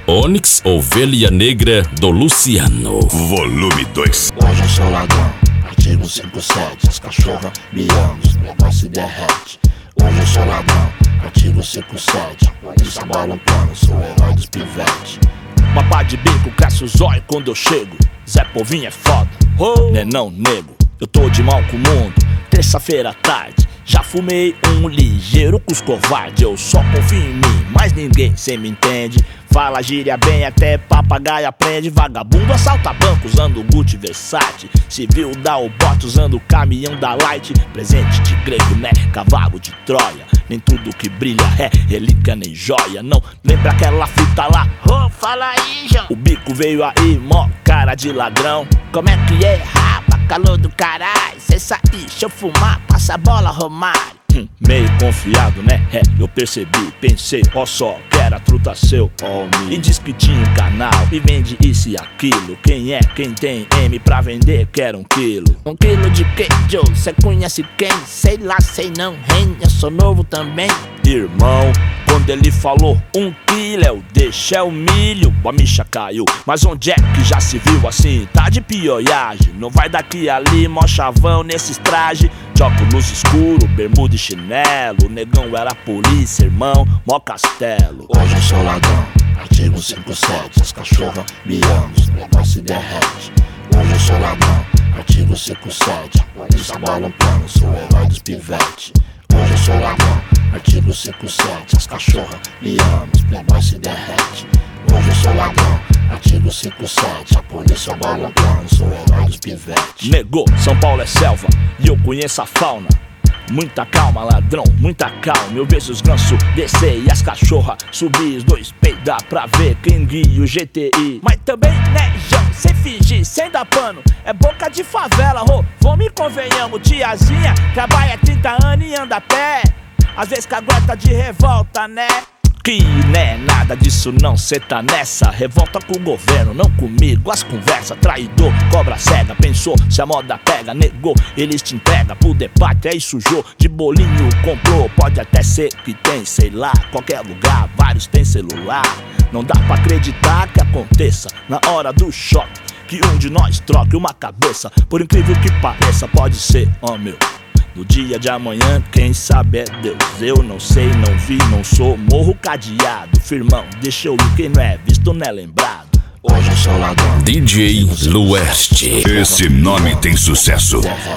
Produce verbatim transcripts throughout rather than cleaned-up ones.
Onyx, Ovelha Negra do Luciano. Volume dois. Hoje eu sou ladrão, artigo cinquenta e sete. As cachorras me amam, os negócios se derrete. Hoje eu sou ladrão, artigo cinquenta e sete. Polícia bola um plano, sou o herói dos pivetes. Uma pá de bico, cresce o zóio quando eu chego. Zé Povinho é foda, oh. Né não, nego, eu tô de mal com o mundo. Terça-feira à tarde, já fumei um ligeiro com os covardes. Eu só confio em mim, mas ninguém cê me entende. Fala gíria bem, até papagaio aprende. Vagabundo assalta banco usando Gucci Versace. Civil dá o bote usando o caminhão da Light. Presente de grego, né? Cavalo de Troia. Nem tudo que brilha é relíquia nem joia. Não lembra aquela fita lá? Oh, fala aí, João. O bico veio aí, mó cara de ladrão. Como é que é, rapa? Calor do caralho. Cê sair, deixa eu fumar, passa a bola, Romário. Hum, meio confiado, né? É, eu percebi, pensei, ó só, que era truta seu, ó me. E diz que tinha um canal e vende isso e aquilo. Quem é, quem tem M pra vender, quer um quilo. Um quilo de quê, Joe? Cê conhece quem? Sei lá, sei não, hein? Eu sou novo também. Irmão, quando ele falou um quilo, eu deixei o milho, a micha caiu. Mas onde é que já se viu assim? Tá de pioiagem, não vai daqui ali, mó chavão nesses trajes. De óculos escuro, bermuda e chinelo. O negão era polícia, irmão, mó castelo. Hoje eu sou ladrão, artigo cinquenta e sete. As cachorras me amam, os negócios se derrete. Hoje eu sou ladrão, artigo cinquenta e sete. Polícia bola um plano, sou o herói dos pivetes. Hoje eu sou ladrão, artigo cinquenta e sete. As cachorras me amam, os playboys se derrete. Hoje eu sou ladrão, artigo cinquenta e sete. A polícia bola um plano, sou o herói dos pivetes. Negou, São Paulo é selva e eu conheço a fauna. Muita calma, ladrão, muita calma. Eu vejo os gansos descer e as cachorras subir. Os dois peidar pra ver quem guia o G T I. Mas também, né, João, sem fingir, sem dar pano. É boca de favela, ô, vamos e convenhamos. Tiazinha, trabalha trinta anos e anda a pé. Às vezes cagueta de revolta, né? Que né, nada disso não, cê tá nessa. Revolta com o governo, não comigo. As conversas, traidor, cobra cega. Pensou, se a moda pega, negou. Eles te entregam pro debate, aí sujou. De bolinho comprou, pode até ser que tem, sei lá. Qualquer lugar, vários tem celular. Não dá pra acreditar que aconteça na hora do choque, que um de nós troque uma cabeça. Por incrível que pareça, pode ser, ó meu. No dia de amanhã, quem sabe é Deus. Eu não sei, não vi, não sou. Morro cadeado, firmão, deixa eu ir. Quem não é visto não é lembrado. Hoje eu sou ladrão, D J Lueste. Esse nome tem sucesso.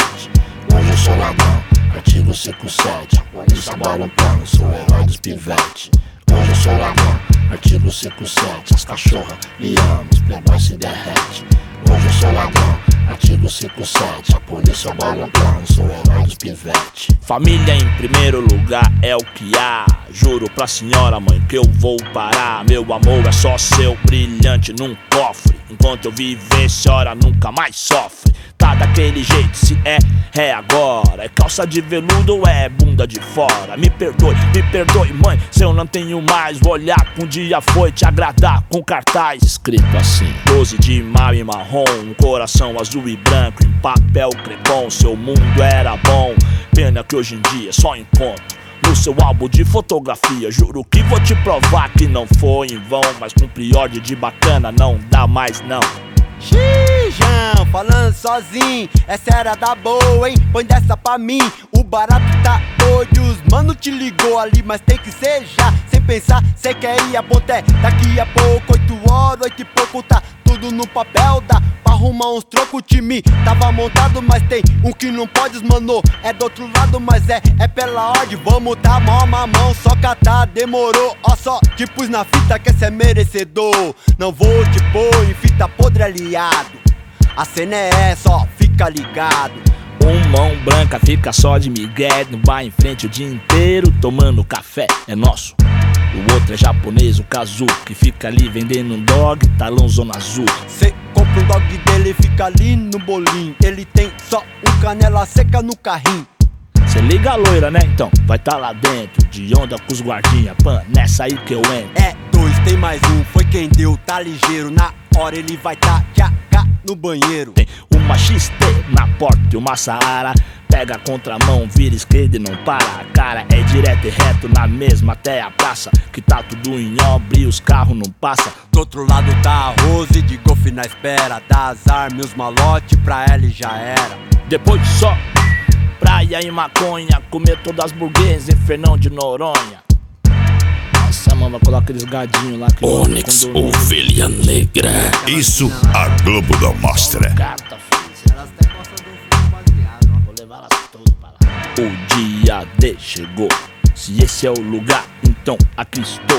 Hoje eu sou ladrão, artigo cinquenta e sete. Polícia bola um plano, sou o herói dos pivetes. Hoje eu sou ladrão, artigo cinquenta e sete. As cachorras me amam, os playboys se derrete. Hoje eu sou ladrão, artigo cinquenta e sete. A polícia bola um plano, sou o herói dos pivetes. Família em primeiro lugar é o que há. Juro pra senhora mãe que eu vou parar. Meu amor é só seu, brilhante num cofre. Enquanto eu viver, senhora nunca mais sofre. Tá daquele jeito, se é, é agora. É calça de veludo ou é bunda de fora? Me perdoe, me perdoe mãe, se eu não tenho mais. Vou olhar que um dia foi te agradar com cartaz escrito assim: doze de maio e marrom, um coração azul e branco em papel crepom. Seu mundo era bom, pena que hoje em dia só encontro no seu álbum de fotografia. Juro que vou te provar que não foi em vão. Mas cumprir ordem de bacana não dá mais não. Xijão, falando sozinho, essa era da boa, hein? Põe dessa pra mim, o barato tá doido. Os mano te ligou ali, mas tem que ser já. Sem pensar, cê quer ir a ponté. Daqui a pouco, oito horas, oito e pouco, tá tudo no papel. Dá pra arrumar uns trocos, o time tava montado. Mas tem um que não pode, mano, é do outro lado. Mas é, é pela ordem, vamos tá mó mamão. Só catar, demorou, ó só te pus na fita que cê é merecedor. Não vou te pôr em fita podre aliado. A cena é essa, ó, fica ligado. Um mão branca fica só de migué, não vai em frente o dia inteiro tomando café, é nosso. O outro é japonês, o Kazu, que fica ali vendendo um dog, talão zona azul. Cê compra um dog dele, fica ali no bolinho. Ele tem só um canela seca no carrinho. Cê liga a loira, né? Então vai tá lá dentro, de onda com os guardinha. Pan, nessa aí que eu entro. É dois, tem mais um, foi quem deu, tá ligeiro. Na hora ele vai tá tchaca no banheiro. Tem uma X T na porta e uma Saara. pega a contramão, vira esquerda e não para. A cara é direto e reto na mesma até a praça, que tá tudo em obra e os carros não passam. Do outro lado tá a Rose de golfe na espera, dá azar, meus malote pra ela e já era. Depois só praia e maconha, comer todas as burguesas em Fernão de Noronha. Nossa, mano, vai colocar aqueles gadinhos lá que Onyx, ovelha negra. Isso a Globo não mostra. Gata, elas até gostam do fumo baseado, ó. Vou levar elas todas pra lá. O dia D chegou. Se esse é o lugar, então aqui estou.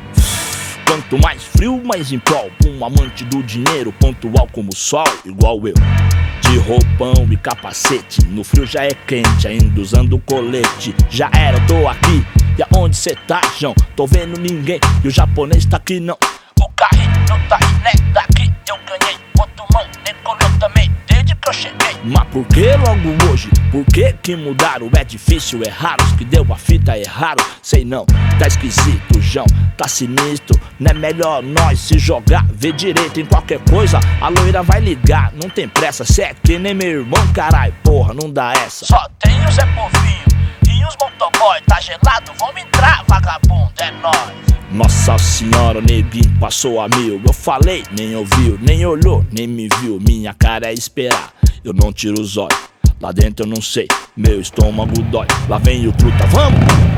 Quanto mais frio, mais em prol. Um amante do dinheiro, pontual como o sol, igual eu. De roupão e capacete, no frio já é quente, ainda usando colete. Já era, eu tô aqui, e aonde cê tá, João? Tô vendo ninguém, e o japonês tá aqui não. O carrinho tá aí, né? Daqui eu ganhei, outro mão, decolou também, desde que eu cheguei. Mas por que logo hoje? Por que que mudaram? É difícil, é raro, os que deu a fita erraram. Sei não, tá esquisito, João, tá sinistro. Não é melhor nós se jogar, ver direito em qualquer coisa. A loira vai ligar, não tem pressa. Cê é que nem meu irmão, carai, porra, não dá essa. Só tem o Zé Povinho e os motoboy. Tá gelado, vamos entrar, vagabundo, é nóis. Nossa senhora, o neguinho passou a mil. Eu falei, nem ouviu, nem olhou, nem me viu. Minha cara é esperar, eu não tiro os olhos. Lá dentro eu não sei, meu estômago dói. Lá vem o truta, vamos!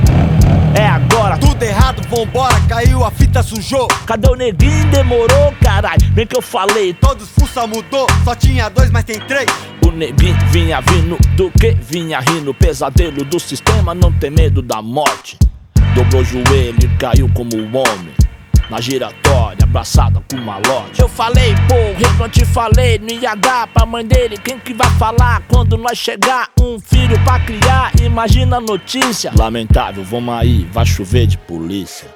É agora! Tudo errado, vambora, caiu, a fita sujou. Cadê o neguinho? Demorou, caralho. Bem que eu falei, todos fuça mudou, só tinha dois, mas tem três. O neguinho vinha vindo, do que vinha rindo. Pesadelo do sistema, não tem medo da morte. Dobrou o joelho e caiu como um homem na giratória, abraçada com uma loja. Eu falei, porra, eu não te falei, não ia dar pra mãe dele. Quem que vai falar quando nós chegar? Um filho pra criar, imagina a notícia. Lamentável, vamos aí, vai chover de polícia.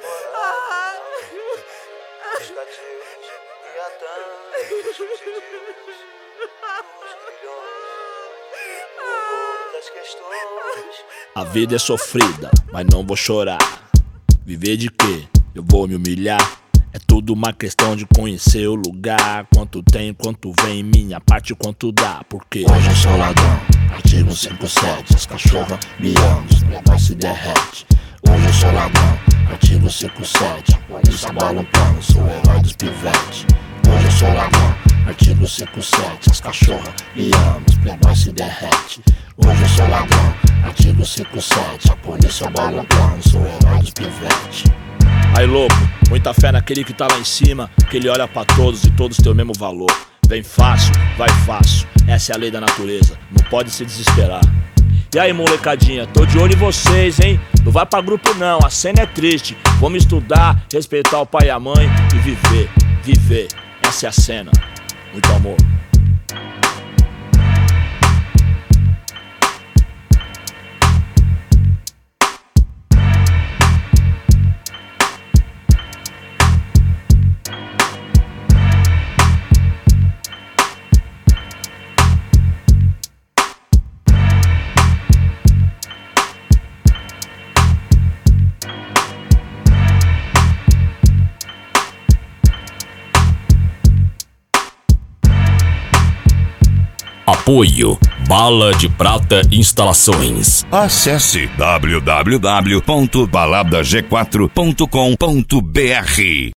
A vida é sofrida, mas não vou chorar. Viver de quê? Eu vou me humilhar. É tudo uma questão de conhecer o lugar. Quanto tem, quanto vem, minha parte, quanto dá. Porque hoje eu sou ladrão, artigo cinquenta e sete. As cachorras me amam, os negócios se derrete. Hoje eu sou ladrão, artigo cinquenta e sete. Polícia bola um plano, sou o herói dos pivetes. Hoje eu sou ladrão, artigo cinquenta e sete. As cachorras me amam, os playboys se derrete. Hoje eu sou ladrão, artigo cinquenta e sete. A polícia bola um plano, sou o herói dos pivetes. Aí louco, muita fé naquele que tá lá em cima, que ele olha pra todos e todos têm o mesmo valor. Vem fácil, vai fácil, essa é a lei da natureza, não pode se desesperar. E aí molecadinha, tô de olho em vocês, hein? Não vai pra grupo não, a cena é triste. Vamos estudar, respeitar o pai e a mãe e viver, viver, essa é a cena. Muito amor. Apoio Bala de Prata Instalações. Acesse w w w ponto balada g quatro ponto com ponto b r.